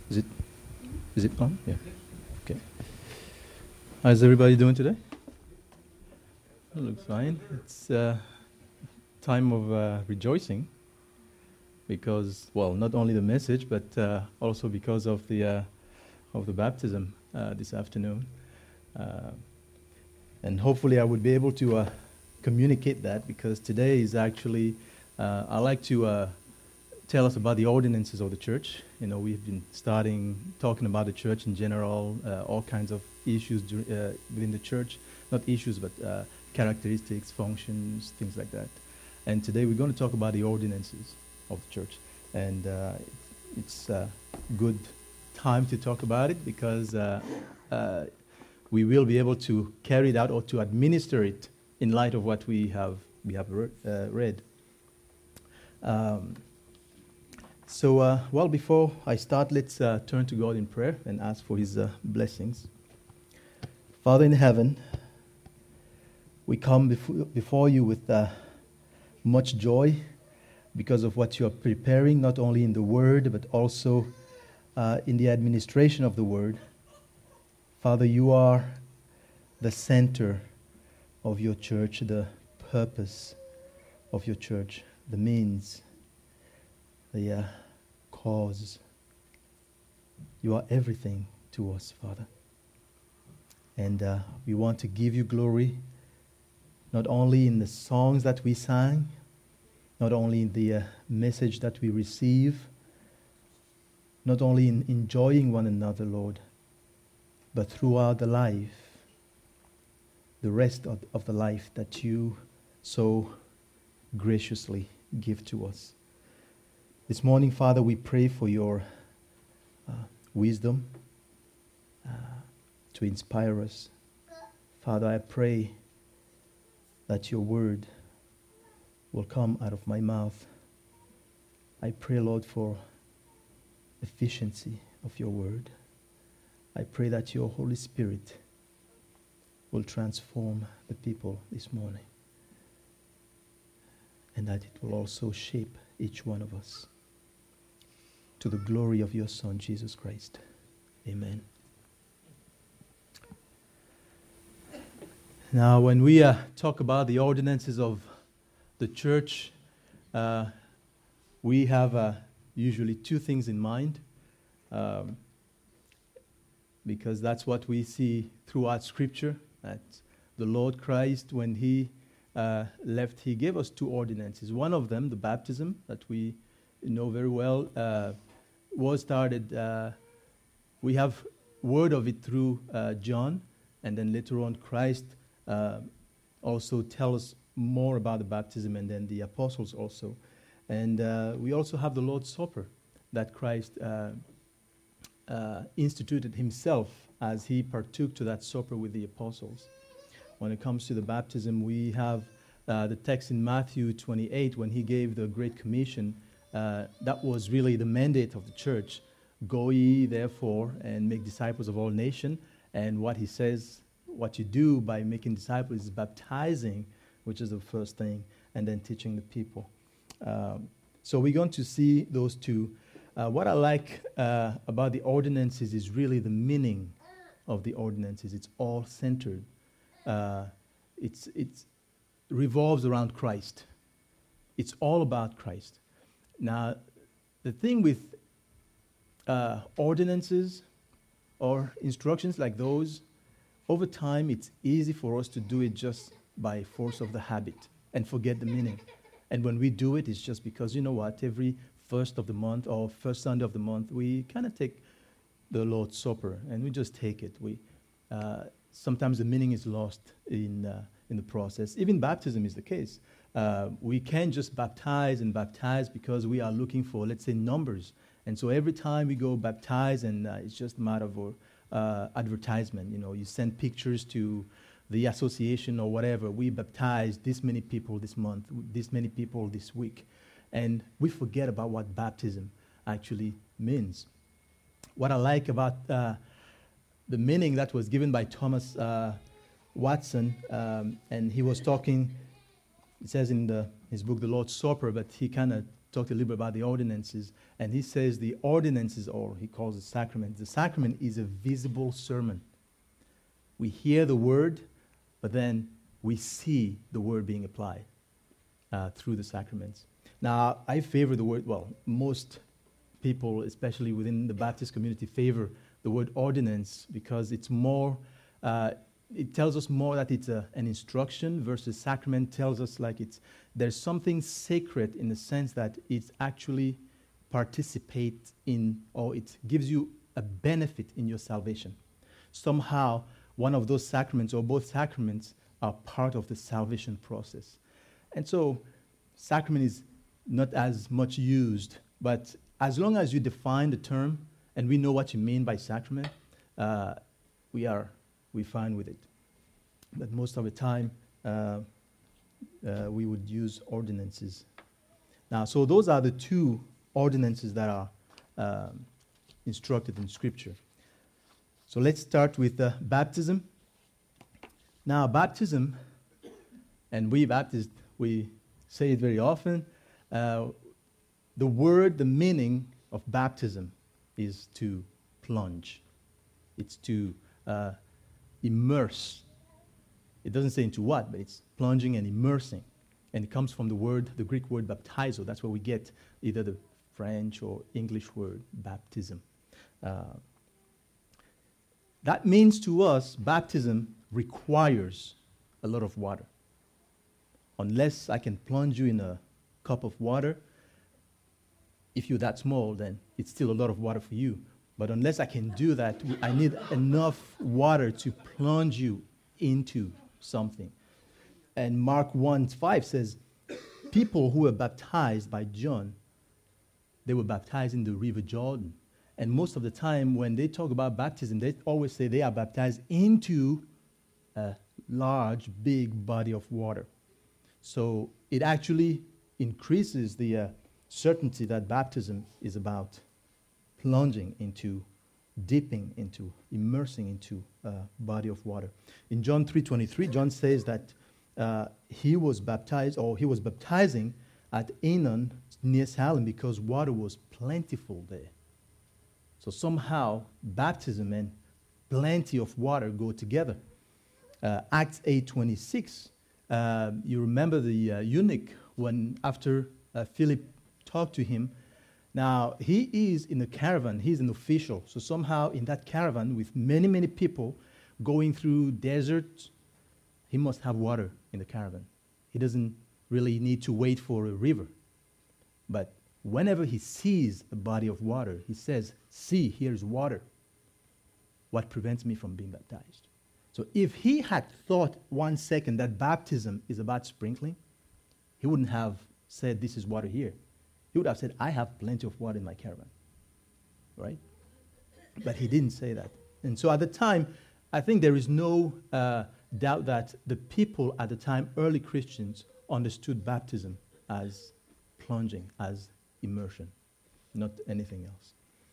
Is it is it on? Yeah. Okay. How's everybody doing today? It looks fine. It's time of rejoicing because, well, not only the message, but also because of the baptism this afternoon, uh, and hopefully I would be able to communicate that because today is actually I like to tell us about the ordinances of the church. You know, we've been talking about the church in general, all kinds of issues within the church, not issues, but characteristics, functions, things like that. And today we're going to talk about the ordinances of the church. And it's a good time to talk about it because we will be able to carry it out or to administer it in light of what we have read. Well, before I start, let's turn to God in prayer and ask for His blessings. Father in heaven, we come before you with much joy because of what you are preparing, not only in the Word, but also in the administration of the Word. Father, you are the center of your church, the purpose of your church, the means, the cause. You are everything to us, Father. And we want to give you glory, not only in the songs that we sang, not only in the message that we receive, not only in enjoying one another, Lord, but throughout the life, the rest of the life that you so graciously give to us. This morning, Father, we pray for your wisdom to inspire us. Father, I pray that your word will come out of my mouth. I pray, Lord, for efficiency of your word. I pray that your Holy Spirit will transform the people this morning, and that it will also shape each one of us to the glory of your Son, Jesus Christ. Amen. Now, when we talk about the ordinances of the church, we have usually two things in mind, because that's what we see throughout Scripture, that the Lord Christ, when He left, He gave us two ordinances. One of them, the baptism, that we know very well, was started, we have word of it through John, and then later on Christ also tell us more about the baptism, and then the apostles also. And we also have the Lord's Supper that Christ instituted Himself as He partook to that supper with the apostles. When it comes to the baptism, we have the text in Matthew 28 when He gave the Great Commission. That was really the mandate of the church. Go ye, therefore, and make disciples of all nations. And what He says, what you do by making disciples is baptizing, which is the first thing, and then teaching the people. So we're going to see those two. What I like about the ordinances is really the meaning of the ordinances. It's all centered. It revolves around Christ. It's all about Christ. Now, the thing with ordinances or instructions like those, over time, it's easy for us to do it just by force of the habit and forget the meaning. And when we do it, it's just because, you know what, every first of the month or first Sunday of the month, we kind of take the Lord's Supper and we just take it. Sometimes the meaning is lost in the process. Even baptism is the case. We can't just baptize because we are looking for, let's say, numbers. And so every time we go baptize, and it's just a matter of advertisement. You know, you send pictures to the association or whatever. We baptized this many people this month, this many people this week. And we forget about what baptism actually means. What I like about the meaning that was given by Thomas Watson, and he was talking, it says in his book, The Lord's Supper, but he kind of talked a little bit about the ordinances, and he says the ordinances, or he calls it sacrament. The sacrament is a visible sermon. We hear the word, but then we see the word being applied through the sacraments. Now, I favor the word, well, most people, especially within the Baptist community, favor the word ordinance because it's more, it tells us more that it's an instruction versus sacrament tells us like there's something sacred in the sense that it actually participates in, or it gives you a benefit in your salvation. Somehow, one of those sacraments or both sacraments are part of the salvation process. And so, sacrament is not as much used, but as long as you define the term and we know what you mean by sacrament, we're fine with it. But most of the time, we would use ordinances. Now, so those are the two ordinances that are instructed in Scripture. So let's start with baptism. Now, baptism, and we Baptists, we say it very often, the meaning of baptism is to plunge. It's to immerse. It doesn't say into what, but it's plunging and immersing. And it comes from the Greek word baptizo. That's where we get either the French or English word baptism. That means to us, baptism requires a lot of water. Unless I can plunge you in a cup of water, if you're that small, then it's still a lot of water for you. But unless I can do that, I need enough water to plunge you into something. And Mark 1:5 says, people who were baptized by John, they were baptized in the River Jordan. And most of the time, when they talk about baptism, they always say they are baptized into a large, big body of water. So it actually increases the certainty that baptism is about plunging into, dipping into, immersing into a body of water. In John 3:23, John says that he was baptizing at Aenon near Salem because water was plentiful there. So somehow baptism and plenty of water go together. Acts 8:26, you remember the eunuch when after Philip talked to him. Now, he is in a caravan. He's an official. So somehow in that caravan with many, many people going through deserts, he must have water in the caravan. He doesn't really need to wait for a river. But whenever he sees a body of water, he says, see, here's water. What prevents me from being baptized? So if he had thought 1 second that baptism is about sprinkling, he wouldn't have said, this is water here. He would have said, I have plenty of water in my caravan. Right? But he didn't say that. And so at the time, I think there is no doubt that the people at the time, early Christians, understood baptism as plunging, as immersion, not anything else.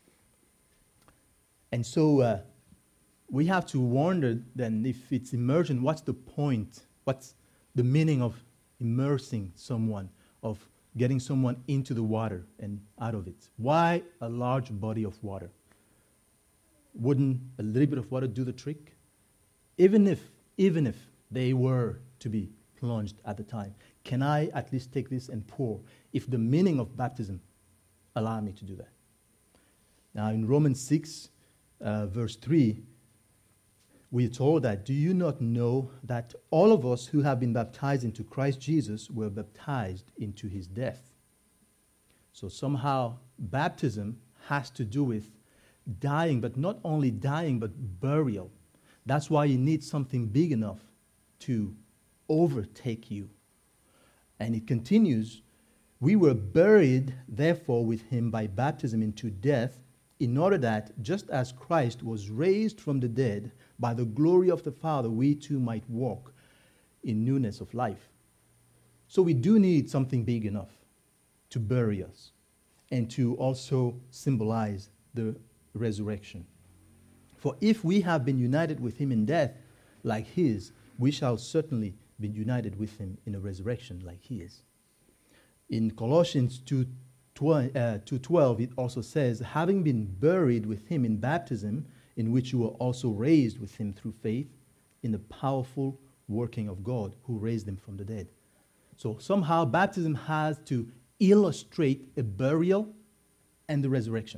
And so we have to wonder then, if it's immersion, what's the point? What's the meaning of immersing someone, of getting someone into the water and out of it? Why a large body of water? Wouldn't a little bit of water do the trick? Even if they were to be plunged at the time, can I at least take this and pour, if the meaning of baptism allow me to do that? Now in Romans 6, verse 3, we are told that, do you not know that all of us who have been baptized into Christ Jesus were baptized into his death? So somehow baptism has to do with dying, but not only dying, but burial. That's why you need something big enough to overtake you. And it continues, we were buried, therefore, with him by baptism into death, in order that, just as Christ was raised from the dead by the glory of the Father, we too might walk in newness of life. So we do need something big enough to bury us and to also symbolize the resurrection. For if we have been united with him in death like his, we shall certainly be united with him in a resurrection like he is. In Colossians 2:12, it also says, having been buried with him in baptism, in which you were also raised with him through faith in the powerful working of God who raised him from the dead. So somehow baptism has to illustrate a burial and the resurrection.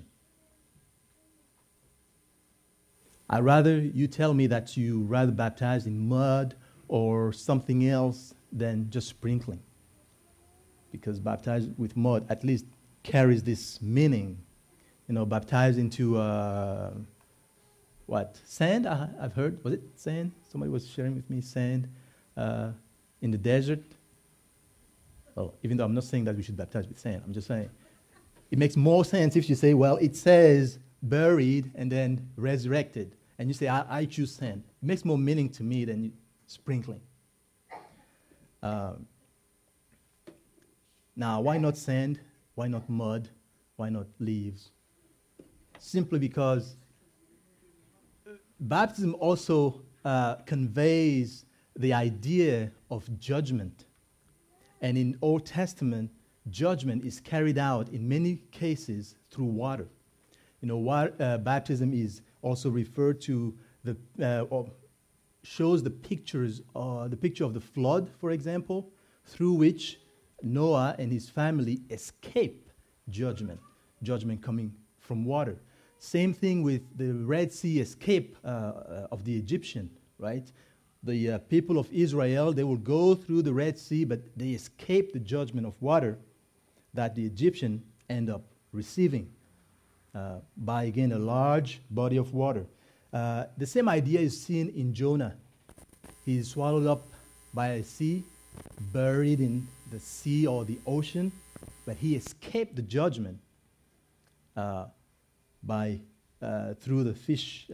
I'd rather you tell me that you rather baptize in mud or something else than just sprinkling. Because baptized with mud at least carries this meaning. Baptized into, sand? I've heard. Was it sand? Somebody was sharing with me sand in the desert. Well, even though I'm not saying that we should baptize with sand, I'm just saying it makes more sense if you say, well, it says buried and then resurrected. And you say, I choose sand. It makes more meaning to me than sprinkling. Now, why not sand? Why not mud? Why not leaves? Simply because baptism also conveys the idea of judgment. And in Old Testament, judgment is carried out in many cases through water. Baptism is also referred to or shows the picture of the flood, for example, through which Noah and his family escape judgment coming from water. Same thing with the Red Sea escape of the Egyptian, right? The people of Israel, they will go through the Red Sea, but they escape the judgment of water that the Egyptian end up receiving by, again, a large body of water. The same idea is seen in Jonah. He is swallowed up by a sea, buried in the sea or the ocean, but he escaped the judgment through the fish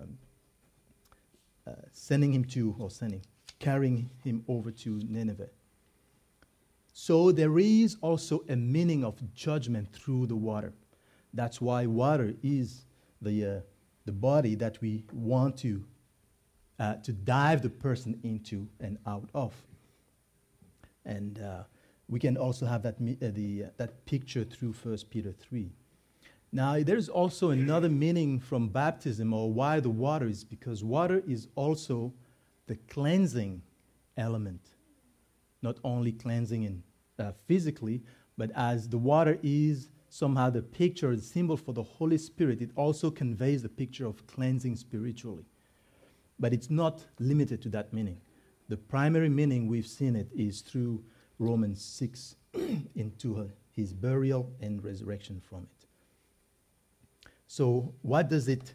carrying him over to Nineveh. So there is also a meaning of judgment through the water. That's why water is the body that we want to dive the person into and out of. And we can also have that picture through 1 Peter 3. Now, there's also another meaning from baptism, or why the water is because water is also the cleansing element. Not only cleansing physically, but as the water is somehow the picture, the symbol for the Holy Spirit, it also conveys the picture of cleansing spiritually. But it's not limited to that meaning. The primary meaning we've seen it is through Romans 6 into his burial and resurrection from it. So what does it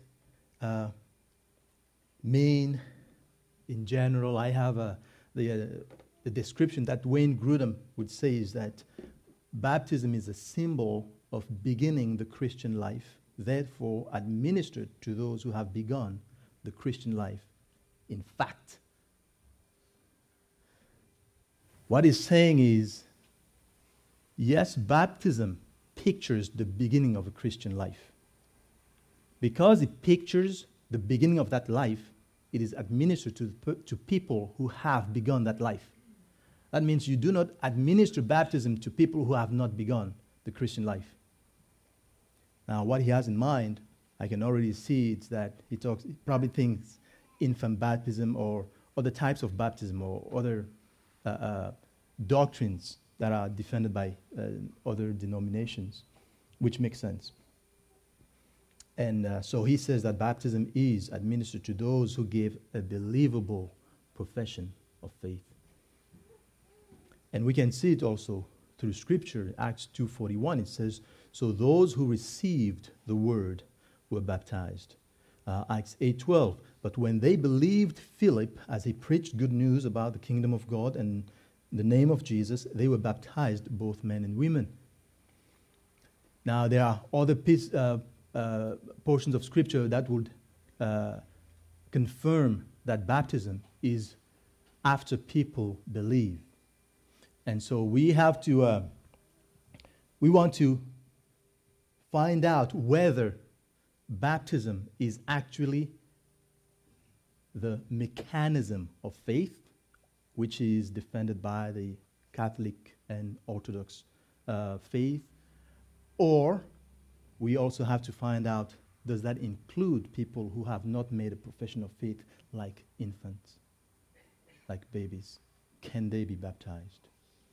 mean in general? I have the description that Wayne Grudem would say is that baptism is a symbol of beginning the Christian life, therefore administered to those who have begun the Christian life. In fact, what he's saying is, yes, baptism pictures the beginning of a Christian life. Because it pictures the beginning of that life, it is administered to people who have begun that life. That means you do not administer baptism to people who have not begun the Christian life. Now, what he has in mind, I can already see, it's that he probably thinks infant baptism or other types of baptism or other doctrines that are defended by other denominations, which makes sense. And so he says that baptism is administered to those who give a believable profession of faith. And we can see it also through Scripture. Acts 2:41, it says, so those who received the word were baptized. Acts 8:12, but when they believed Philip as he preached good news about the kingdom of God and the name of Jesus, they were baptized, both men and women. Now, there are other portions of Scripture that would confirm that baptism is after people believe. And so we have to, we want to find out whether baptism is actually the mechanism of faith, which is defended by the Catholic and Orthodox faith, Or we also have to find out, does that include people who have not made a profession of faith, like infants, like babies? Can they be baptized?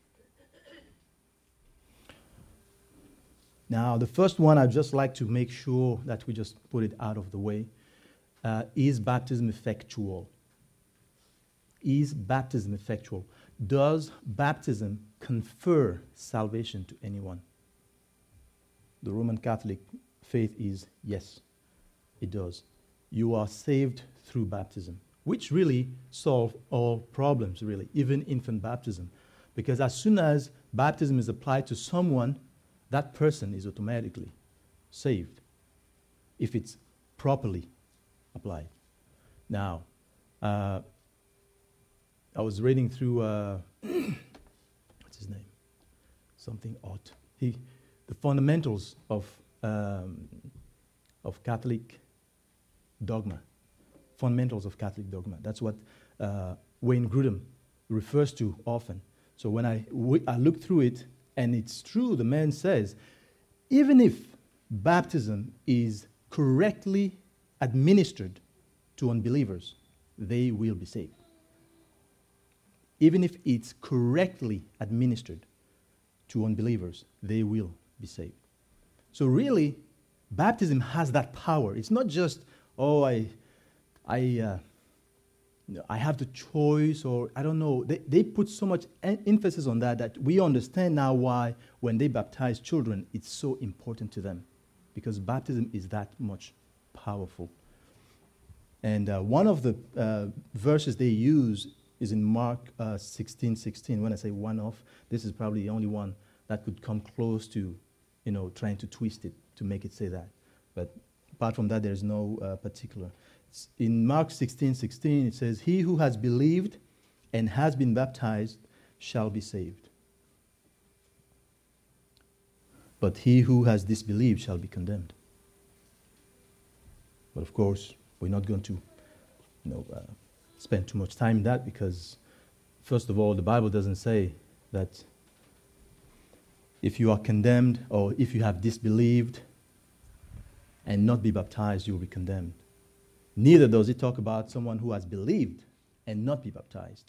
Now, the first one, I'd just like to make sure that we just put it out of the way. Is baptism effectual? Is baptism effectual? Does baptism confer salvation to anyone? The Roman Catholic faith is yes, it does. You are saved through baptism, which really solves all problems, really, even infant baptism. Because as soon as baptism is applied to someone, that person is automatically saved if it's properly applied. Now, I was reading through, what's his name? Something Ott. The fundamentals of Catholic dogma. Fundamentals of Catholic dogma. That's what Wayne Grudem refers to often. So when I look through it, and it's true, the man says, even if baptism is correctly administered to unbelievers, they will be saved. Even if it's correctly administered to unbelievers, they will be saved. So really, baptism has that power. It's not just, I have the choice, or I don't know. They put so much emphasis on that we understand now why when they baptize children, it's so important to them. Because baptism is that much powerful. And one of the verses they use is in Mark 16:16. When I say one of, this is probably the only one that could come close to, trying to twist it to make it say that. But apart from that, there's no particular. In Mark 16:16, it says, "He who has believed and has been baptized shall be saved. But he who has disbelieved shall be condemned." But of course, we're not going to spend too much time in that, because first of all, the Bible doesn't say that if you are condemned or if you have disbelieved and not be baptized, you will be condemned. Neither does it talk about someone who has believed and not be baptized.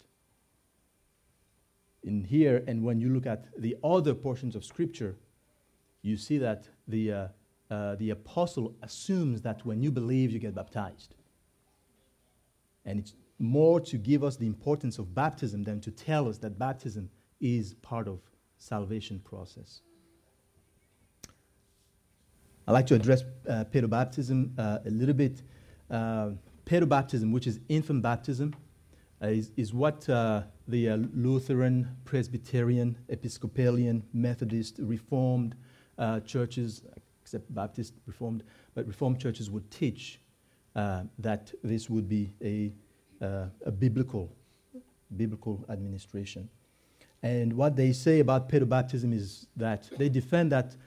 In here, and when you look at the other portions of Scripture, you see that the apostle assumes that when you believe, you get baptized. And it's more to give us the importance of baptism than to tell us that baptism is part of salvation process. I'd like to address pedobaptism a little bit. Pedobaptism, which is infant baptism, is what the Lutheran, Presbyterian, Episcopalian, Methodist, Reformed churches, except Baptist, Reformed, but Reformed churches would teach that this would be a biblical administration. And what they say about pedobaptism is that they defend that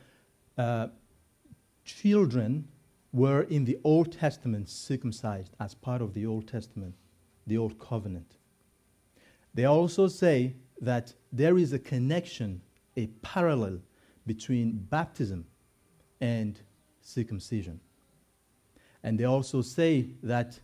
children were in the Old Testament circumcised as part of the Old Testament, the Old Covenant. They also say that there is a connection, a parallel between baptism and circumcision. And they also say that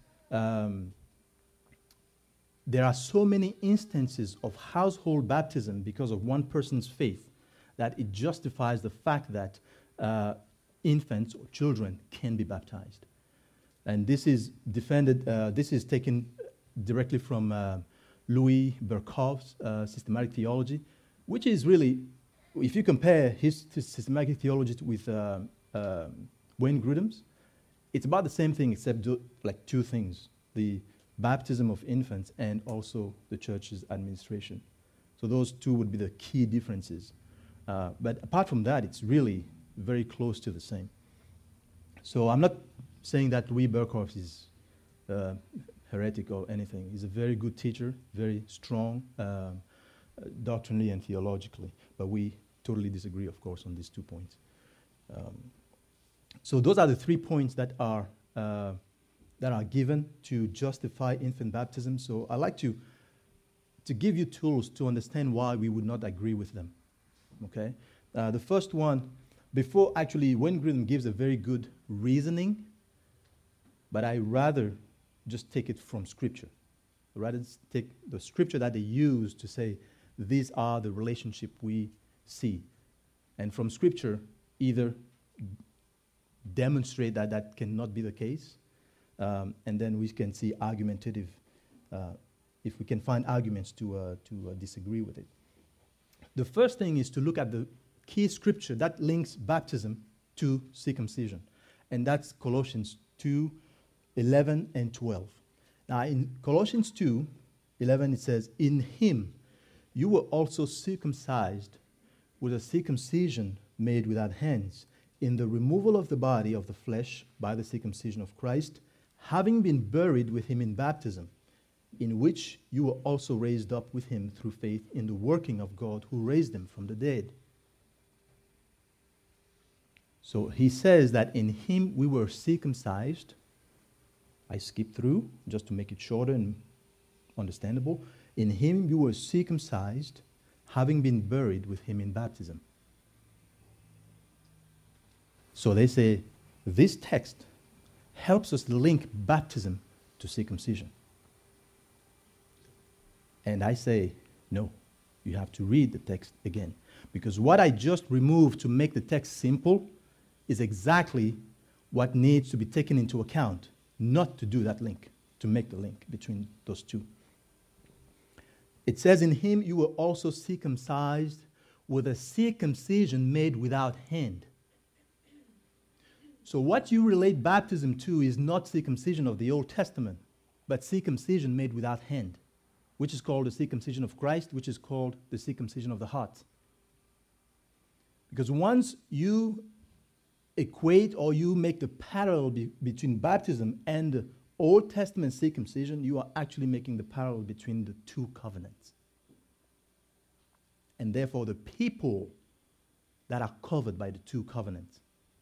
there are so many instances of household baptism because of one person's faith that it justifies the fact that infants or children can be baptized. And this is defended, this is taken directly from Louis Berkhof's systematic theology, which is really, if you compare his systematic theology with Wayne Grudem's, it's about the same thing except like two things: the baptism of infants and also the church's administration. So those two would be the key differences. But apart from that, it's really very close to the same. So I'm not saying that Louis Berkhof is heretic or anything. He's a very good teacher, very strong doctrinally and theologically. But we totally disagree, of course, on these 2 points. So those are the 3 points that are given to justify infant baptism. So I like to give you tools to understand why we would not agree with them. Okay? The first one, Before, actually, Wayne Grudem gives a very good reasoning, but I rather just take it from Scripture. I rather take the Scripture that they use to say, these are the relationship we see. And from Scripture, either demonstrate that that cannot be the case, and then we can see argumentative, if we can find arguments to disagree with it. The first thing is to look at the key scripture that links baptism to circumcision, and that's Colossians 2:11 and 12. Now, in Colossians 2:11, it says, "In him you were also circumcised with a circumcision made without hands, in the removal of the body of the flesh by the circumcision of Christ, having been buried with him in baptism, in which you were also raised up with him through faith in the working of God who raised him from the dead." So he says that in him we were circumcised. I skipped through just to make it shorter and understandable. In him you were circumcised, having been buried with him in baptism. So they say this text helps us link baptism to circumcision. And I say, no, you have to read the text again. Because what I just removed to make the text simple is exactly what needs to be taken into account, not to do that link, to make the link between those two. It says, in him you were also circumcised with a circumcision made without hand. So what you relate baptism to is not circumcision of the Old Testament, but circumcision made without hand, which is called the circumcision of Christ, which is called the circumcision of the heart. Because once you equate or you make the parallel between baptism and the Old Testament circumcision, you are actually making the parallel between the two covenants. And therefore, the people that are covered by the two covenants.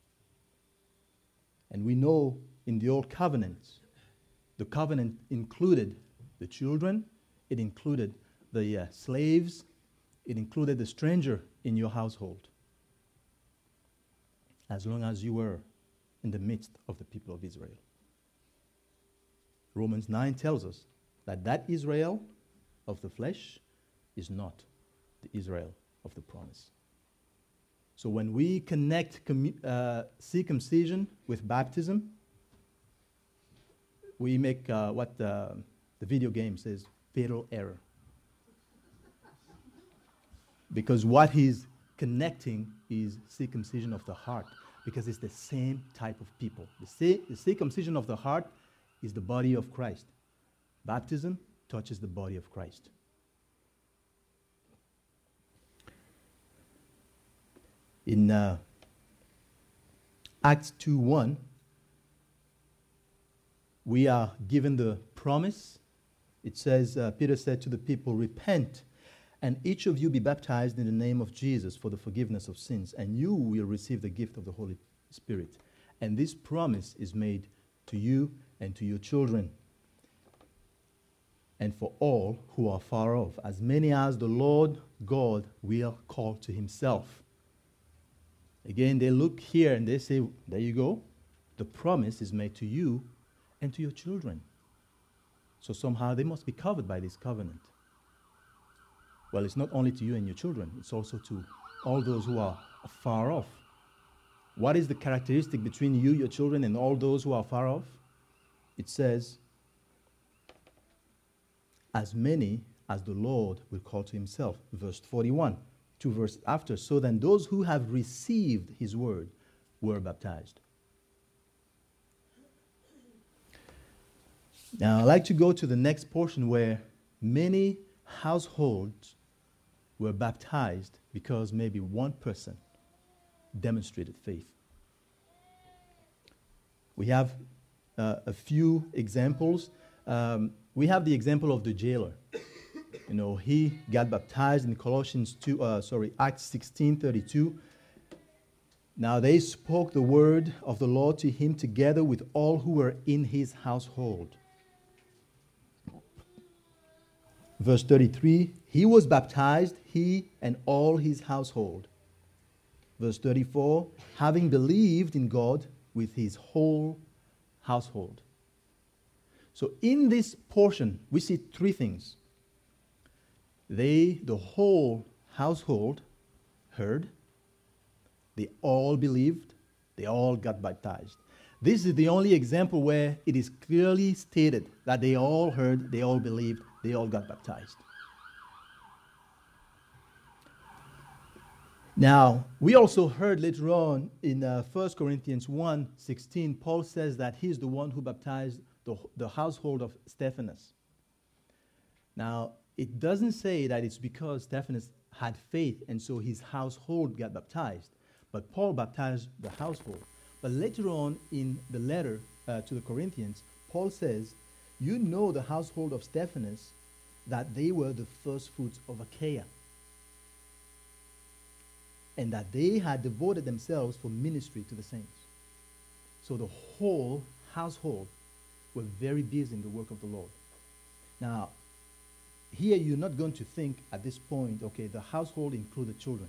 And we know in the Old Covenant, the covenant included the children, it included the slaves, it included the stranger in your household, as long as you were in the midst of the people of Israel. Romans 9 tells us that that Israel of the flesh is not the Israel of the promise. So when we connect circumcision with baptism, we make what the video game says, fatal error. Because what he's connecting is circumcision of the heart, because it's the same type of people. The circumcision of the heart is the body of Christ. Baptism touches the body of Christ. In Acts 2:1, we are given the promise. It says, Peter said to the people, "Repent, and each of you be baptized in the name of Jesus for the forgiveness of sins, and you will receive the gift of the Holy Spirit. And this promise is made to you and to your children, and for all who are far off, as many as the Lord God will call to himself." Again, they look here and they say, there you go. The promise is made to you and to your children. So somehow they must be covered by this covenant. Well, it's not only to you and your children, it's also to all those who are far off. What is the characteristic between you, your children, and all those who are far off? It says, as many as the Lord will call to himself. Verse 41, 2 verses after. So then those who have received his word were baptized. Now I'd like to go to the next portion where many households were baptized because maybe one person demonstrated faith. We have a few examples. We have the example of the jailer. You know, he got baptized in Acts 16:32. Now they spoke the word of the Lord to him together with all who were in his household. Verse 33, he was baptized, he and all his household. Verse 34, having believed in God with his whole household. So in this portion, we see three things. The whole household heard, they all believed, they all got baptized. This is the only example where it is clearly stated that they all heard, they all believed, they all got baptized. Now, we also heard later on in 1 Corinthians 1:16, Paul says that he's the one who baptized the household of Stephanas. Now, it doesn't say that it's because Stephanas had faith and so his household got baptized, but Paul baptized the household. But later on in the letter to the Corinthians, Paul says, you know the household of Stephanas, that they were the first fruits of Achaia, and that they had devoted themselves for ministry to the saints. So the whole household were very busy in the work of the Lord. Now, here you're not going to think at this point, okay, the household included children.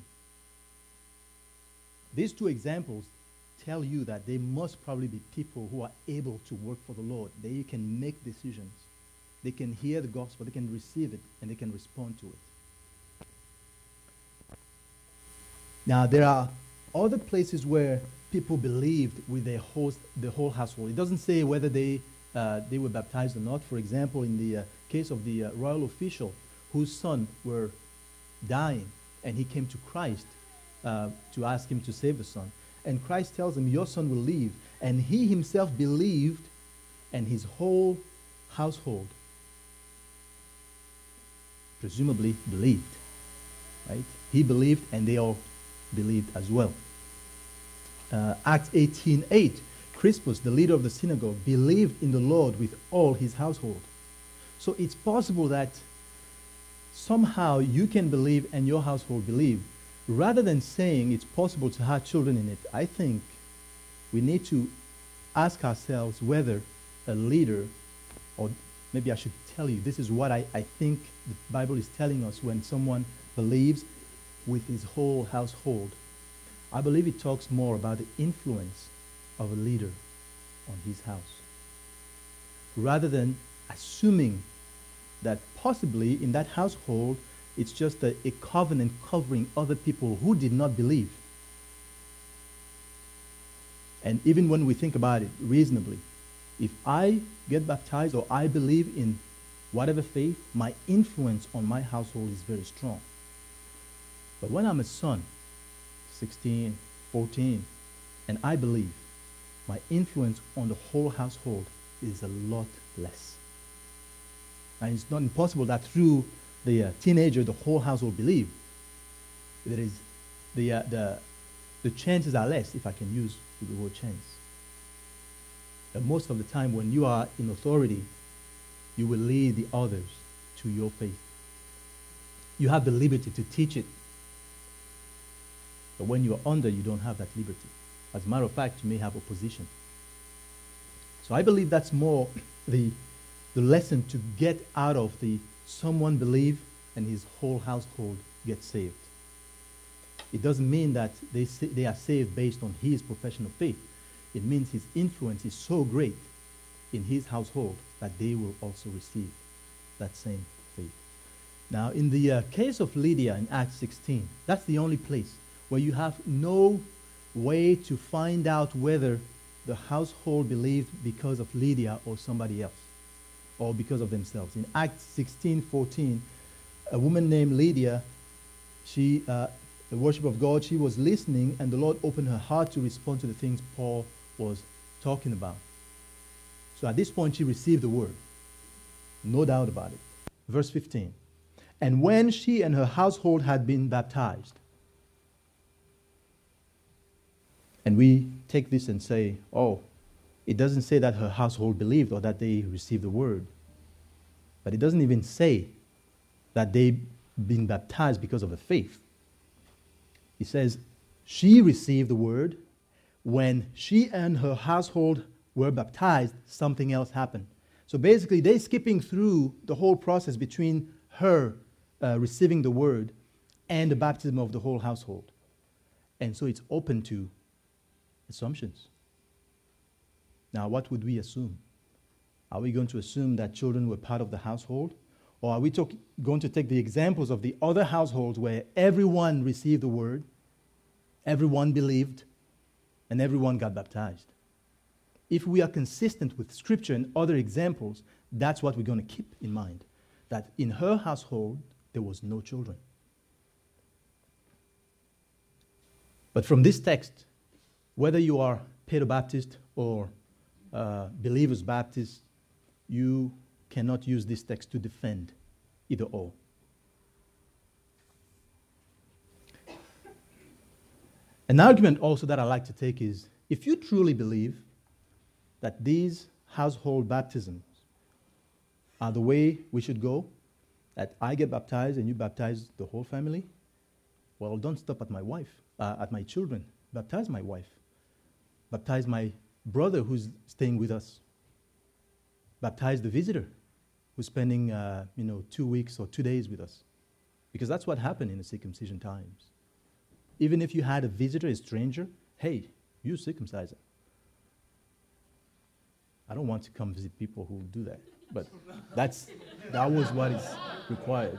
These two examples tell you that they must probably be people who are able to work for the Lord. They can make decisions. They can hear the gospel, they can receive it, and they can respond to it. Now, there are other places where people believed with the whole household. It doesn't say whether they were baptized or not. For example, in the case of the royal official whose son were dying, and he came to Christ to ask him to save the son. And Christ tells him, your son will live. And he himself believed, and his whole household presumably believed. Right? He believed, and they all believed as well. Acts 18:8, Crispus, the leader of the synagogue, believed in the Lord with all his household. So it's possible that somehow you can believe and your household believe. Rather than saying it's possible to have children in it, I think we need to ask ourselves whether a leader, or maybe I should tell you, this is what I think the Bible is telling us when someone believes with his whole household. I believe it talks more about the influence of a leader on his house, rather than assuming that possibly in that household it's just a covenant covering other people who did not believe. And even when we think about it reasonably, if I get baptized or I believe in whatever faith, my influence on my household is very strong. But when I'm a son, 16, 14, and I believe, my influence on the whole household is a lot less. And it's not impossible that through the teenager, the whole house will believe. There is the chances are less, if I can use the word chance. But most of the time, when you are in authority, you will lead the others to your faith. You have the liberty to teach it. But when you are under, you don't have that liberty. As a matter of fact, you may have opposition. So I believe that's more the lesson to get out of the someone believe and his whole household gets saved. It doesn't mean that they are saved based on his profession of faith. It means his influence is so great in his household that they will also receive that same faith. Now, in the case of Lydia in Acts 16, that's the only place where you have no way to find out whether the household believed because of Lydia or somebody else, or because of themselves. In Acts 16:14, a woman named Lydia, she, the worship of God, she was listening, and the Lord opened her heart to respond to the things Paul was talking about. So at this point, she received the word. No doubt about it. Verse 15. And when she and her household had been baptized, and we take this and say, oh, it doesn't say that her household believed or that they received the word. But it doesn't even say that they've been baptized because of the faith. It says she received the word. When she and her household were baptized, something else happened. So basically, they're skipping through the whole process between her receiving the word and the baptism of the whole household. And so it's open to assumptions. Now, what would we assume? Are we going to assume that children were part of the household? Or are we going to take the examples of the other households where everyone received the word, everyone believed, and everyone got baptized? If we are consistent with Scripture and other examples, that's what we're going to keep in mind. That in her household, there was no children. But from this text, whether you are Pedro-Baptist or Believers Baptist, you cannot use this text to defend either or. An argument also that I like to take is, if you truly believe that these household baptisms are the way we should go, that I get baptized and you baptize the whole family, well, don't stop at my wife, at my children. Baptize my wife. Baptize my brother who's staying with us. Baptize the visitor who's spending 2 weeks or 2 days with us. Because that's what happened in the circumcision times. Even if you had a visitor, a stranger, hey, you circumcise her. I don't want to come visit people who do that, but that was what is required.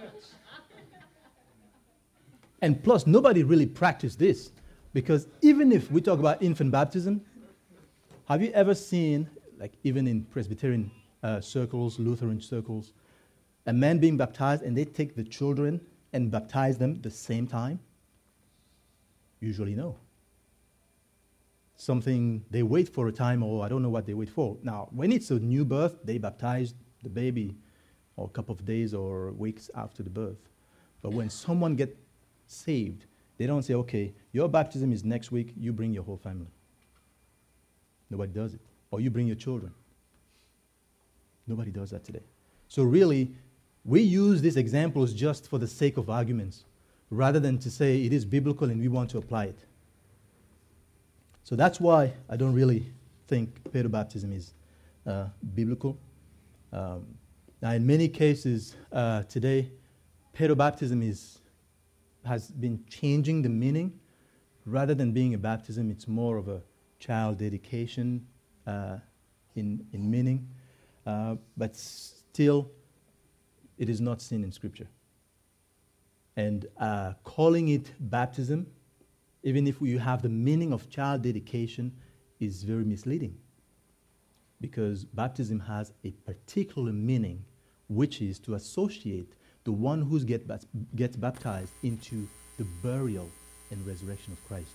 And plus, nobody really practiced this, because even if we talk about infant baptism, have you ever seen, like even in Presbyterian circles, Lutheran circles, a man being baptized and they take the children and baptize them the same time? Usually no. Something, they wait for a time, or I don't know what they wait for. Now, when it's a new birth, they baptize the baby or a couple of days or weeks after the birth. But when someone gets saved, they don't say, okay, your baptism is next week, you bring your whole family. Nobody does it. Or you bring your children. Nobody does that today. So really, we use these examples just for the sake of arguments, rather than to say it is biblical and we want to apply it. So that's why I don't really think pedobaptism is biblical. Now, in many cases today, pedobaptism has been changing the meaning. Rather than being a baptism, it's more of a child dedication in meaning. But still, it is not seen in Scripture. And calling it baptism, even if you have the meaning of child dedication, is very misleading. Because baptism has a particular meaning, which is to associate the one who gets baptized into the burial and resurrection of Christ.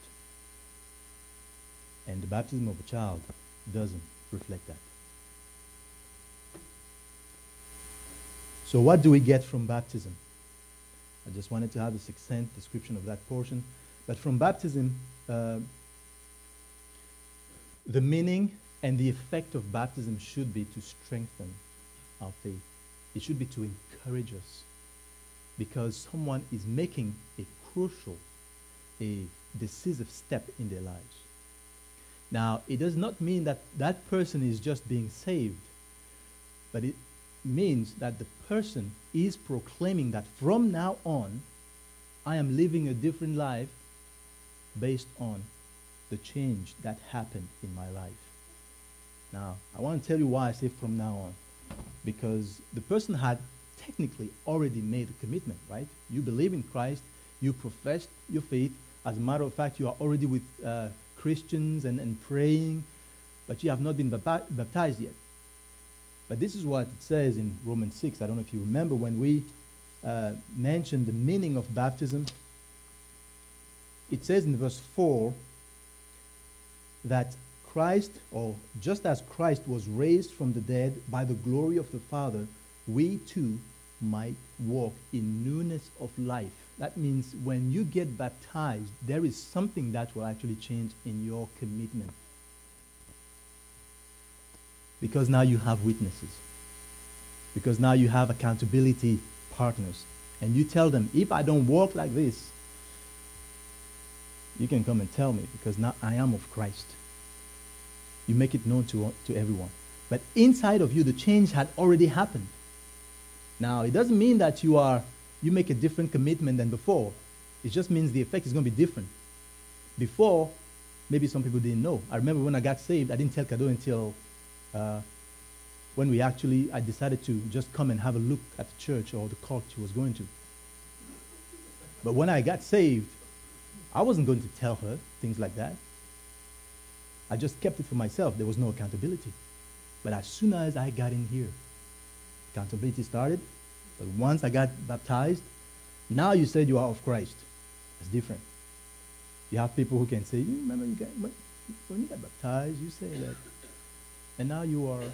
And the baptism of a child doesn't reflect that. So what do we get from baptism? I just wanted to have a succinct description of that portion. But from baptism, the meaning and the effect of baptism should be to strengthen our faith. It should be to encourage us, because someone is making a crucial, a decisive step in their lives. Now, it does not mean that that person is just being saved, but it means that the person is proclaiming that from now on, I am living a different life based on the change that happened in my life. Now, I want to tell you why I say from now on. Because the person had technically already made a commitment, right? You believe in Christ, you profess your faith. As a matter of fact, you are already with Christians and praying, but you have not been baptized yet. But this is what it says in Romans 6. I don't know if you remember when we mentioned the meaning of baptism. It says in verse 4 that Christ, or just as Christ was raised from the dead by the glory of the Father, we too might walk in newness of life. That means when you get baptized, there is something that will actually change in your commitment. Because now you have witnesses. Because now you have accountability partners. And you tell them, if I don't walk like this, you can come and tell me, because now I am of Christ. You make it known to everyone. But inside of you, the change had already happened. Now, it doesn't mean that you make a different commitment than before. It just means the effect is going to be different. Before, maybe some people didn't know. I remember when I got saved, I didn't tell Kado until when I decided to just come and have a look at the church or the cult she was going to. But when I got saved, I wasn't going to tell her things like that. I just kept it for myself. There was no accountability. But as soon as I got in here, accountability started. But once I got baptized, now you said you are of Christ. It's different. You have people who can say, you remember when you got baptized, you say that. And now you are.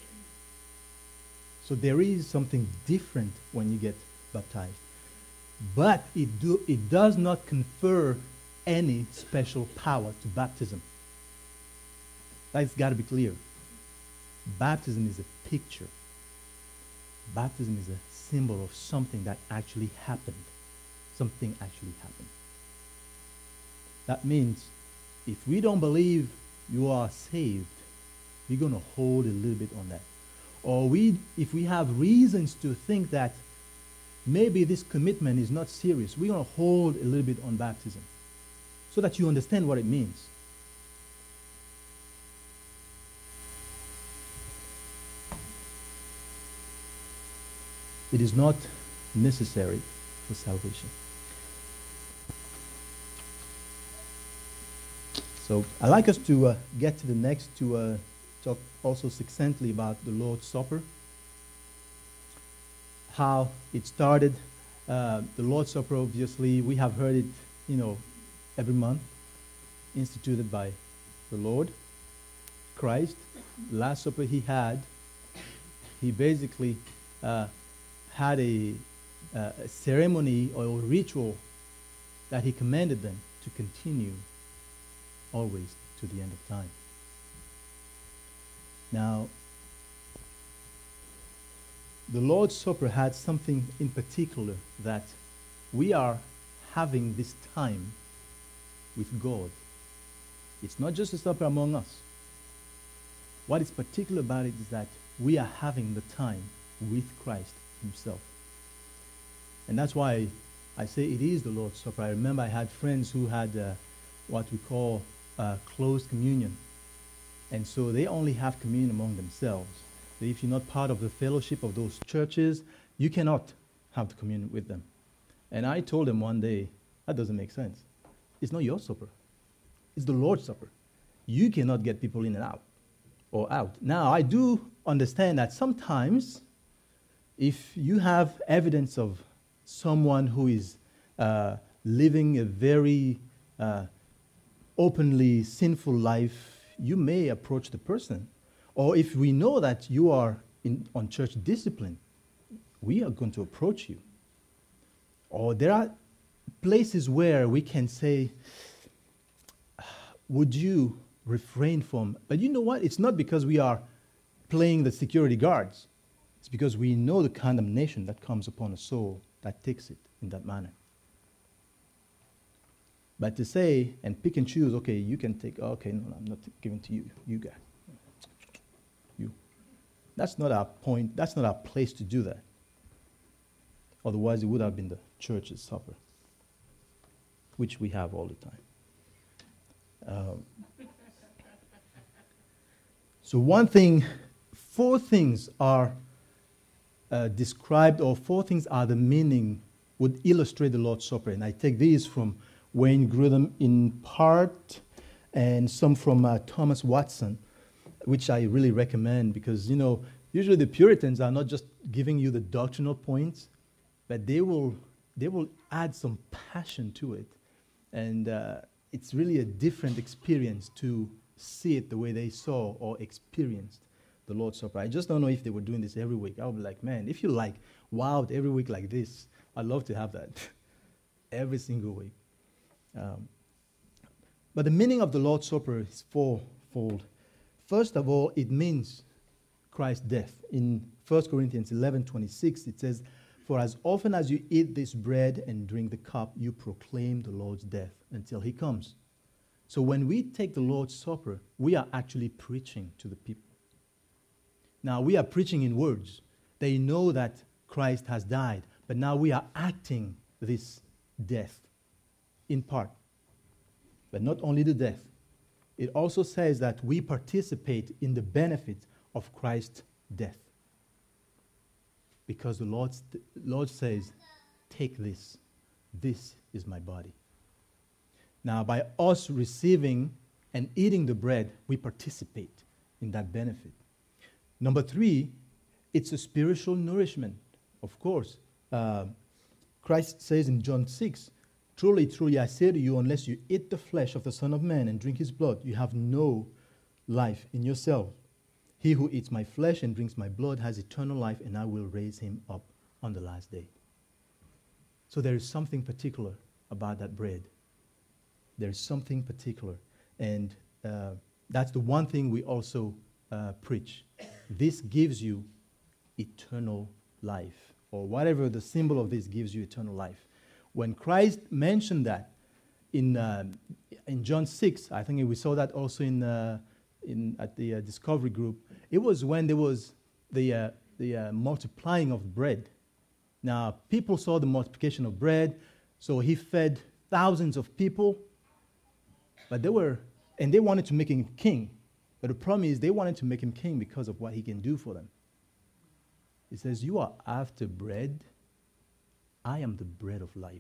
So there is something different when you get baptized. But it does not confer any special power to baptism. That's got to be clear. Baptism is a picture. Baptism is a symbol of something that actually happened. Something actually happened. That means if we don't believe you are saved, we're going to hold a little bit on that. Or if we have reasons to think that maybe this commitment is not serious, we're going to hold a little bit on baptism so that you understand what it means. It is not necessary for salvation. So I'd like us to get to the next to talk also succinctly about the Lord's Supper. How it started. The Lord's Supper, obviously, we have heard it, every month, instituted by the Lord. Christ, Last Supper he basically had a ceremony or a ritual that he commanded them to continue always to the end of time. Now, the Lord's Supper had something in particular that we are having this time with God. It's not just a supper among us. What is particular about it is that we are having the time with Christ himself. And that's why I say it is the Lord's Supper. I remember I had friends who had what we call closed communion. And so they only have communion among themselves. So if you're not part of the fellowship of those churches, you cannot have the communion with them. And I told them one day, that doesn't make sense. It's not your supper. It's the Lord's Supper. You cannot get people in and out or out. Now, I do understand that sometimes if you have evidence of someone who is living a very openly sinful life, you may approach the person. Or if we know that you are on church discipline, we are going to approach you. Or there are places where we can say, would you refrain from? But you know what? It's not because we are playing the security guards. It's because we know the condemnation that comes upon a soul that takes it in that manner. But to say and pick and choose, okay, you can take, okay, no, I'm not giving to you, you guys. You. That's not our point. That's not our place to do that. Otherwise, it would have been the church's supper, which we have all the time. So four things are described, or four things are the meaning, would illustrate the Lord's Supper. And I take these from Wayne Grudem in part, and some from Thomas Watson, which I really recommend because, usually the Puritans are not just giving you the doctrinal points, but they will add some passion to it. And it's really a different experience to see it the way they saw or experienced the Lord's Supper. I just don't know if they were doing this every week. I would be like, man, if you like wild every week like this, I'd love to have that every single week. But the meaning of the Lord's Supper is fourfold. First of all, it means Christ's death. In 1 Corinthians 11:26, it says, "For as often as you eat this bread and drink the cup, you proclaim the Lord's death until he comes." So when we take the Lord's Supper, we are actually preaching to the people. Now, we are preaching in words. They know that Christ has died, but now we are acting this death in part. but not only the death. It also says that we participate in the benefit of Christ's death. Because the Lord says, take this. This is my body. Now, by us receiving and eating the bread, we participate in that benefit. Number 3, it's a spiritual nourishment. Of course, Christ says in John 6, truly, truly, I say to you, unless you eat the flesh of the Son of Man and drink his blood, you have no life in yourself. He who eats my flesh and drinks my blood has eternal life, and I will raise him up on the last day. So there is something particular about that bread. There is something particular. And that's the one thing we also preach. This gives you eternal life, or whatever the symbol of this gives you eternal life. When Christ mentioned that in John 6, I think we saw that also at the Discovery Group, it was when there was the multiplying of bread. Now, people saw the multiplication of bread, so he fed thousands of people, but they wanted to make him king. But the problem is they wanted to make him king because of what he can do for them. He says, you are after bread. I am the bread of life.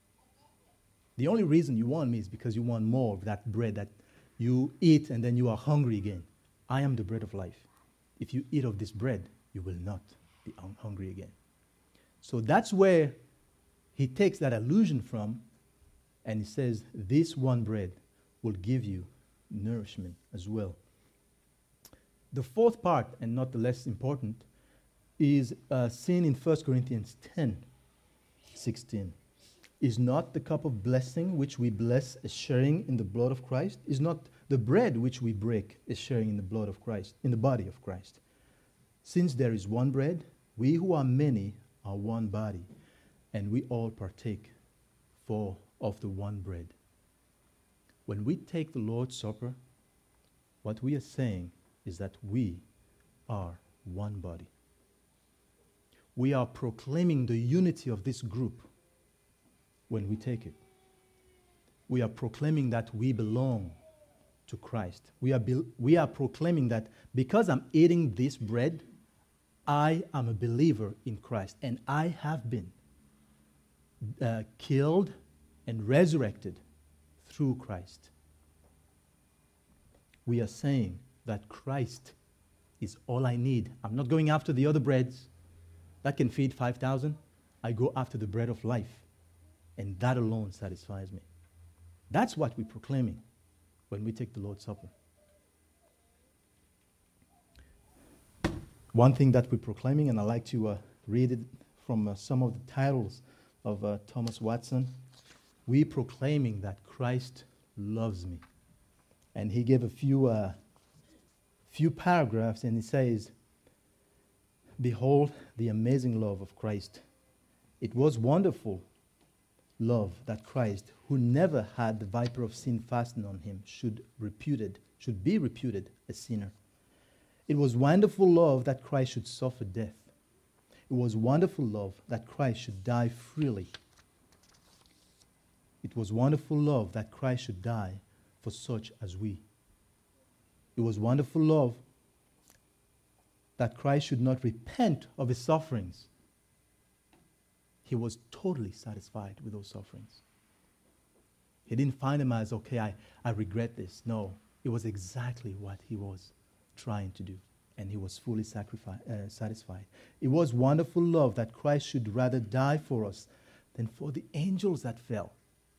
The only reason you want me is because you want more of that bread that you eat and then you are hungry again. I am the bread of life. If you eat of this bread, you will not be hungry again. So that's where he takes that allusion from, and he says, this one bread will give you nourishment as well. The fourth part, and not the less important, is seen in 1 Corinthians 10:16. Is not the cup of blessing which we bless a sharing in the blood of Christ? Is not the bread which we break a sharing in the blood of Christ, in the body of Christ? Since there is one bread, we who are many are one body, and we all partake of the one bread. When we take the Lord's Supper, what we are saying is that we are one body. We are proclaiming the unity of this group when we take it. We are proclaiming that we belong to Christ. We are proclaiming that because I'm eating this bread, I am a believer in Christ, and I have been killed and resurrected through Christ. We are saying that Christ is all I need. I'm not going after the other breads that can feed 5,000. I go after the bread of life, and that alone satisfies me. That's what we're proclaiming when we take the Lord's Supper. One thing that we're proclaiming, and I like to read it from some of the titles of Thomas Watson. We're proclaiming that Christ loves me. And he gave a few paragraphs, and he says, behold the amazing love of Christ. It was wonderful love that Christ, who never had the viper of sin fastened on him, should be reputed a sinner. It was wonderful love that Christ should suffer death. It was wonderful love that Christ should die freely. It was wonderful love that Christ should die for such as we. It was wonderful love that Christ should not repent of his sufferings. He was totally satisfied with those sufferings. He didn't find them as, okay, I regret this. No, it was exactly what he was trying to do, and he was fully satisfied. It was wonderful love that Christ should rather die for us than for the angels that fell.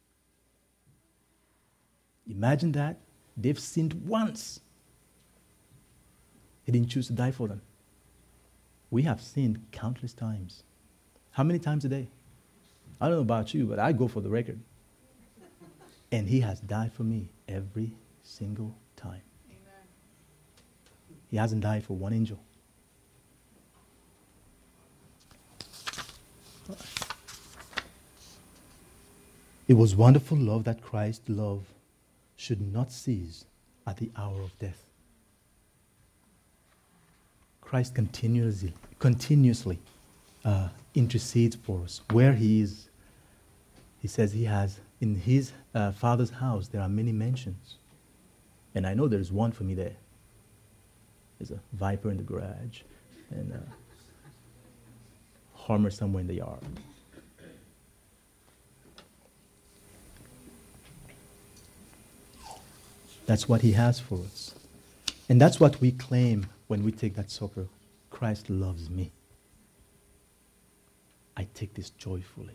Imagine that. They've sinned once. He didn't choose to die for them. We have sinned countless times. How many times a day? I don't know about you, but I go for the record. And he has died for me every single time. Amen. He hasn't died for one angel. It was wonderful love that Christ's love should not cease at the hour of death. Christ continuously intercedes for us. Where he is, he says he has in his Father's house there are many mansions. And I know there's one for me there. There's a viper in the garage and a Hummer somewhere in the yard. That's what he has for us. And that's what we claim when we take that supper. Christ loves me. I take this joyfully.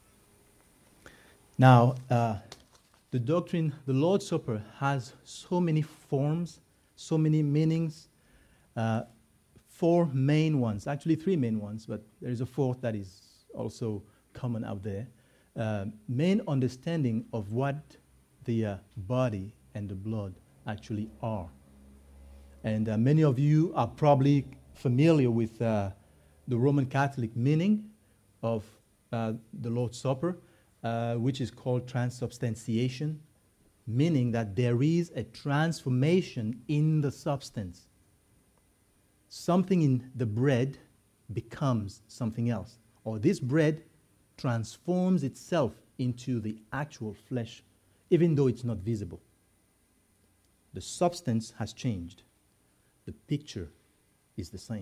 Now, the doctrine, the Lord's Supper, has so many forms, so many meanings. Four main ones, actually three main ones, but there is a fourth that is also common out there. Main understanding of what the body and the blood actually are. And many of you are probably familiar with the Roman Catholic meaning of the Lord's Supper, which is called transubstantiation, meaning that there is a transformation in the substance. Something in the bread becomes something else, or this bread transforms itself into the actual flesh, even though it's not visible. The substance has changed. The picture is the same.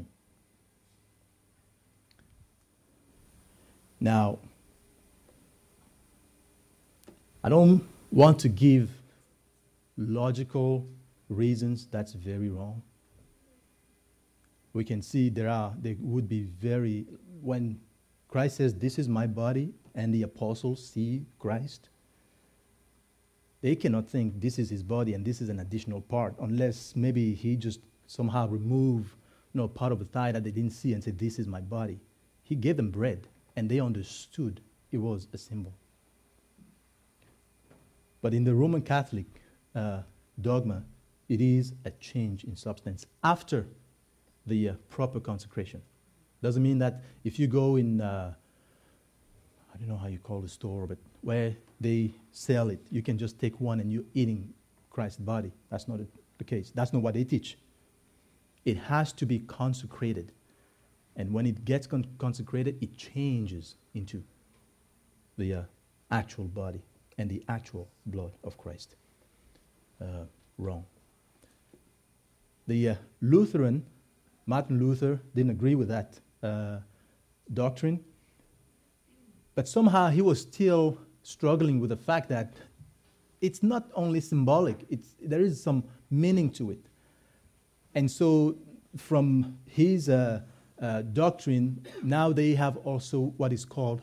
Now, I don't want to give logical reasons. That's very wrong. We can see there would be when Christ says, "This is my body," and the apostles see Christ, they cannot think this is his body and this is an additional part, unless maybe he just somehow removed part of the thigh that they didn't see and said, "This is my body." He gave them bread, and they understood it was a symbol. But in the Roman Catholic dogma, it is a change in substance after the proper consecration. Doesn't mean that if you go in, I don't know how you call the store, but where they sell it, you can just take one and you're eating Christ's body. That's not the case. That's not what they teach. It has to be consecrated. And when it gets consecrated, it changes into the actual body and the actual blood of Christ. Wrong. The Lutheran, Martin Luther, didn't agree with that doctrine. But somehow he was still struggling with the fact that it's not only symbolic, there is some meaning to it. And so from his doctrine, now they have also what is called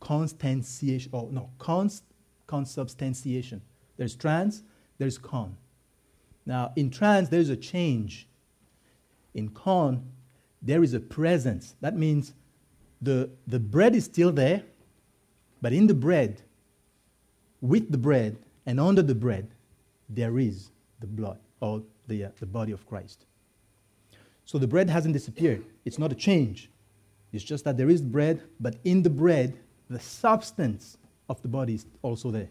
consubstantiation. There's trans, there's con. Now, in trans, there's a change. In con, there is a presence. That means the bread is still there, but in the bread, with the bread, and under the bread, there is the blood, or the body of Christ. So the bread hasn't disappeared. It's not a change. It's just that there is bread, but in the bread, the substance of the body is also there.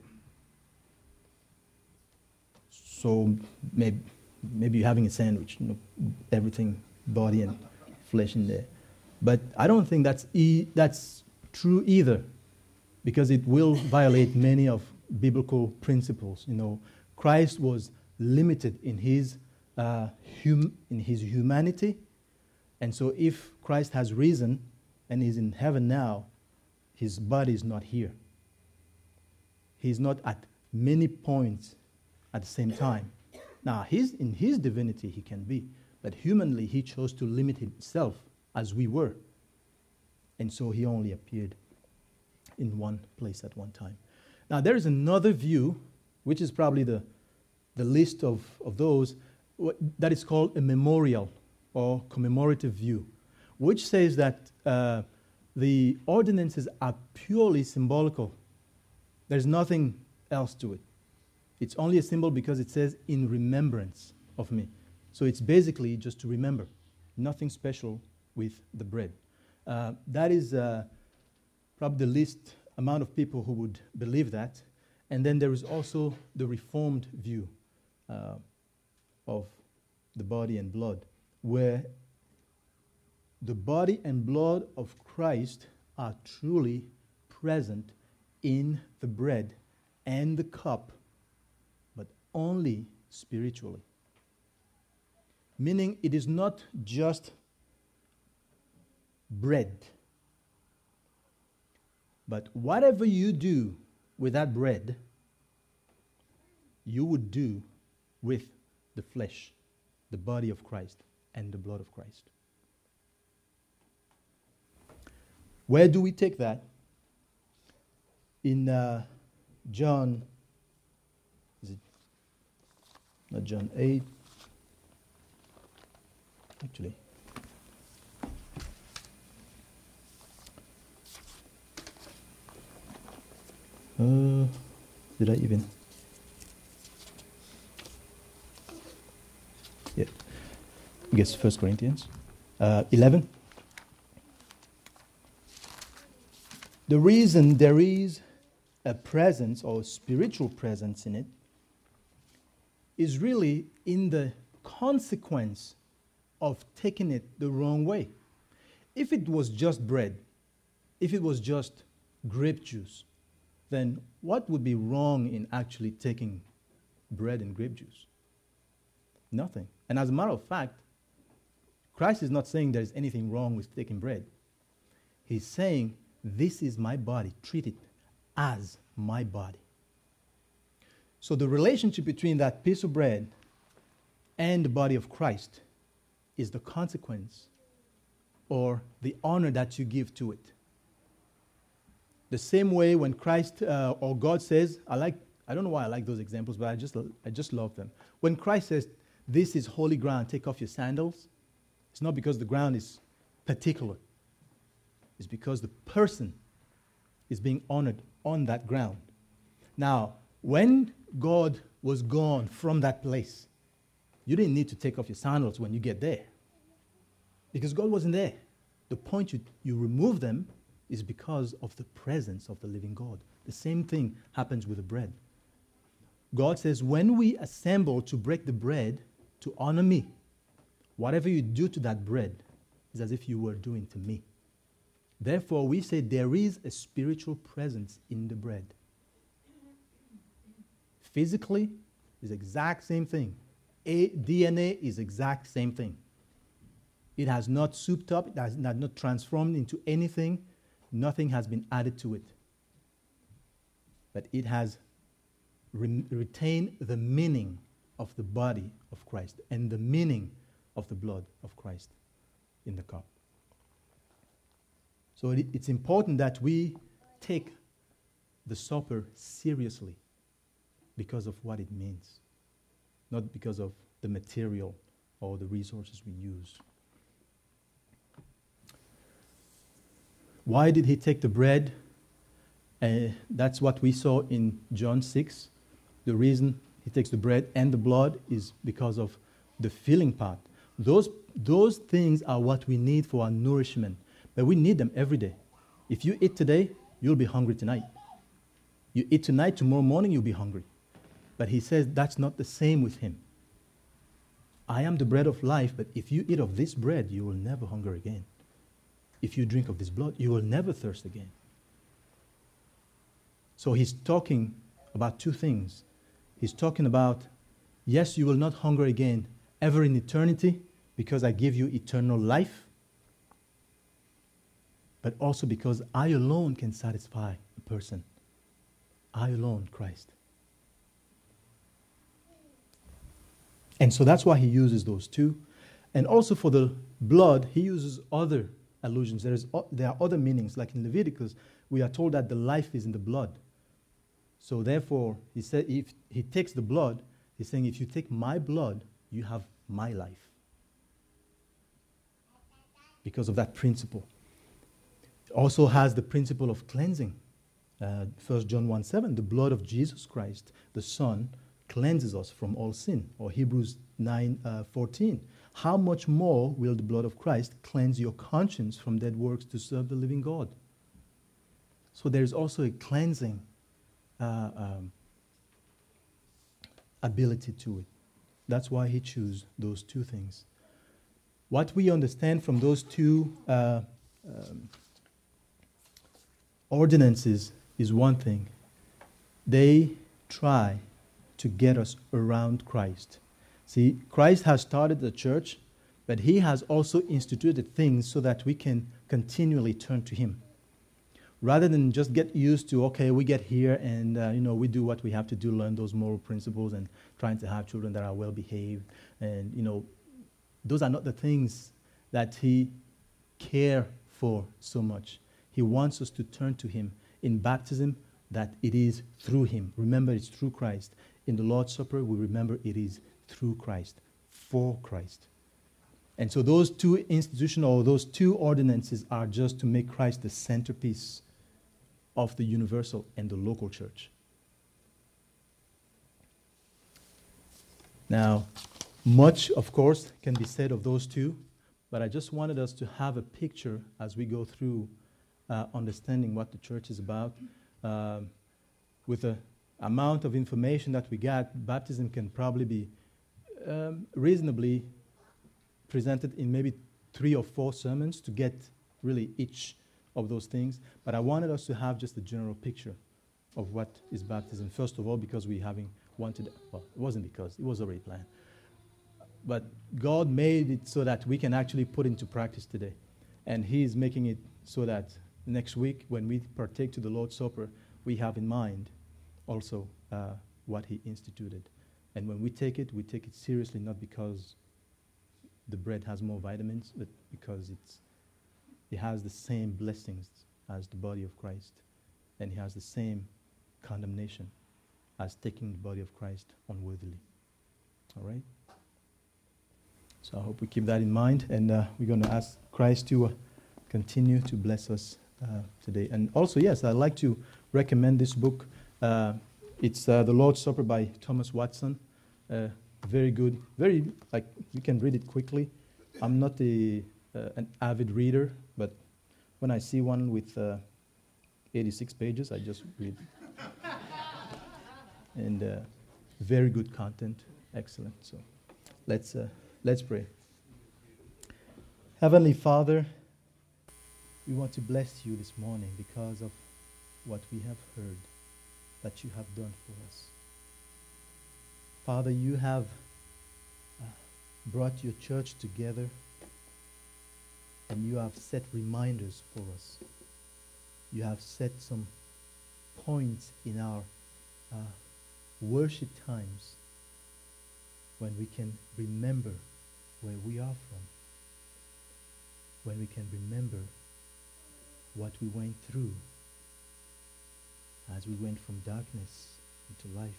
So maybe you're having a sandwich, everything, body and flesh in there. But I don't think that's true either, because it will violate many of biblical principles. Christ was limited in his humanity, and so if Christ has risen and is in heaven now, his body is not here. He's not at many points at the same time. Now, in his divinity he can be, but humanly he chose to limit himself as we were, and so he only appeared in one place at one time. Now, there is another view, which is probably the least of those, that is called a memorial or commemorative view, which says that the ordinances are purely symbolical. There's nothing else to it. It's only a symbol because it says, "in remembrance of me." So it's basically just to remember. Nothing special with the bread. That is probably the least amount of people who would believe that. And then there is also the Reformed view of the body and blood, where the body and blood of Christ are truly present in the bread and the cup, but only spiritually. Meaning it is not just bread, but whatever you do with that bread, you would do with the flesh, the body of Christ, and the blood of Christ. Where do we take that? In John, is it not John 8? Actually, did I even? Yeah, I guess 1 Corinthians 11. The reason there is a presence or spiritual presence in it is really in the consequence of taking it the wrong way. If it was just bread, if it was just grape juice, then what would be wrong in actually taking bread and grape juice? Nothing. And as a matter of fact, Christ is not saying there's anything wrong with taking bread. He's saying, this is my body, treat it as my body. So the relationship between that piece of bread and the body of Christ is the consequence or the honor that you give to it. The same way when Christ or God says, I don't know why I like those examples, but I just love them. When Christ says, this is holy ground, take off your sandals, it's not because the ground is particular. It's because the person is being honored on that ground. Now, when God was gone from that place, you didn't need to take off your sandals when you get there, because God wasn't there. The point you remove them is because of the presence of the living God. The same thing happens with the bread. God says, when we assemble to break the bread to honor me, whatever you do to that bread is as if you were doing to me. Therefore, we say there is a spiritual presence in the bread. Physically, is exact same thing. DNA is exact same thing. It has not souped up, it has not transformed into anything. Nothing has been added to it. But it has retained the meaning of the body of Christ and the meaning of the blood of Christ in the cup. So it's important that we take the supper seriously because of what it means, not because of the material or the resources we use. Why did he take the bread? That's what we saw in John 6. The reason he takes the bread and the blood is because of the filling part. Those things are what we need for our nourishment, but we need them every day. If you eat today, you'll be hungry tonight. You eat tonight, tomorrow morning you'll be hungry. But he says that's not the same with him. I am the bread of life, but if you eat of this bread, you will never hunger again. If you drink of this blood, you will never thirst again. So he's talking about two things. He's talking about, yes, you will not hunger again ever in eternity because I give you eternal life, but also because I alone can satisfy a person. I alone, Christ. And so that's why he uses those two. And also for the blood, he uses other allusions. There are other meanings. Like in Leviticus, we are told that the life is in the blood. So therefore, he said, if he takes the blood, he's saying, if you take my blood, you have my life. Because of that principle. It also has the principle of cleansing. 1 John 1:7, the blood of Jesus Christ, the Son, cleanses us from all sin. Or Hebrews 9:14. How much more will the blood of Christ cleanse your conscience from dead works to serve the living God? So there is also a cleansing ability to it. That's why he chose those two things. What we understand from those two ordinances is one thing. they try to get us around Christ. See, Christ has started the church, but he has also instituted things so that we can continually turn to him. Rather than just get used to, okay, we get here and, we do what we have to do, learn those moral principles and trying to have children that are well behaved. And, those are not the things that he cares for so much. He wants us to turn to him in baptism, that it is through him. Remember, it's through Christ. In the Lord's Supper, we remember it is through Christ, for Christ. And so those two institutions or those two ordinances are just to make Christ the centerpiece of the universal and the local church. Now, much, of course, can be said of those two, but I just wanted us to have a picture as we go through understanding what the church is about. With the amount of information that we got, baptism can probably be reasonably presented in maybe 3 or 4 sermons to get really each of those things. But I wanted us to have just a general picture of what is baptism. First of all, because we wanted, well, it wasn't because, it was already planned. But God made it so that we can actually put into practice today. And he is making it so that next week, when we partake to the Lord's Supper, we have in mind also what he instituted. And when we take it seriously, not because the bread has more vitamins, but because it has the same blessings as the body of Christ. And it has the same condemnation as taking the body of Christ unworthily. All right? So I hope we keep that in mind. And we're going to ask Christ to continue to bless us today. And also, yes, I'd like to recommend this book. It's The Lord's Supper by Thomas Watson. Very good. You can read it quickly. I'm not an avid reader, but when I see one with 86 pages, I just read. And very good content. Excellent. So let's pray. Heavenly Father, we want to bless you this morning because of what we have heard that you have done for us. Father, you have brought your church together and you have set reminders for us. You have set some points in our worship times when we can remember where we are from, when we can remember what we went through as we went from darkness into life.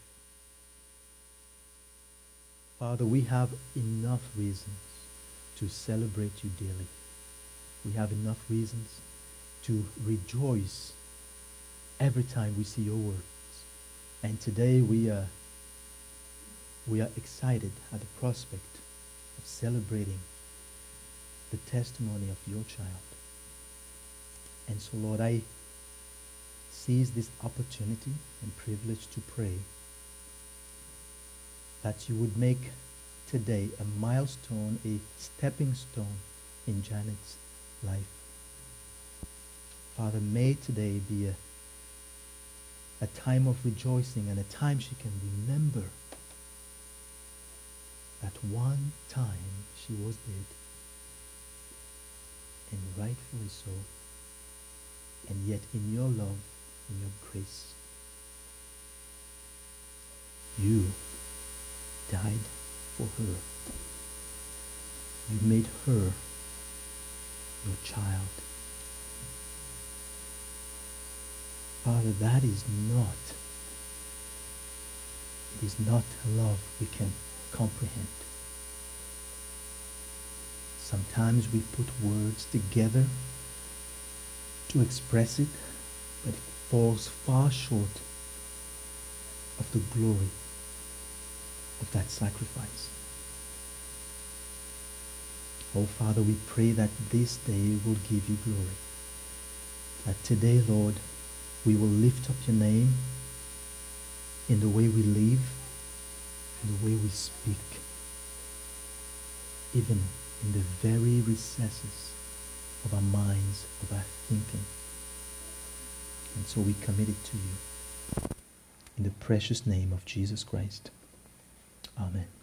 Father, we have enough reasons to celebrate you daily. We have enough reasons to rejoice every time we see your works. And today we are excited at the prospect of celebrating the testimony of your child. And so, Lord, I seize this opportunity and privilege to pray that you would make today a milestone, a stepping stone in Janet's life. Father, may today be a time of rejoicing and a time she can remember that one time she was dead, and rightfully so, and yet in your love, in your grace, you died for her. You made her your child. Father, that is not a love we can comprehend. Sometimes we put words together to express it, but it falls far short of the glory of that sacrifice. Oh, Father, we pray that this day will give you glory. That today, Lord, we will lift up your name in the way we live, in the way we speak, even in the very recesses of our minds, of our thinking. And so we commit it to you. In the precious name of Jesus Christ. Amen.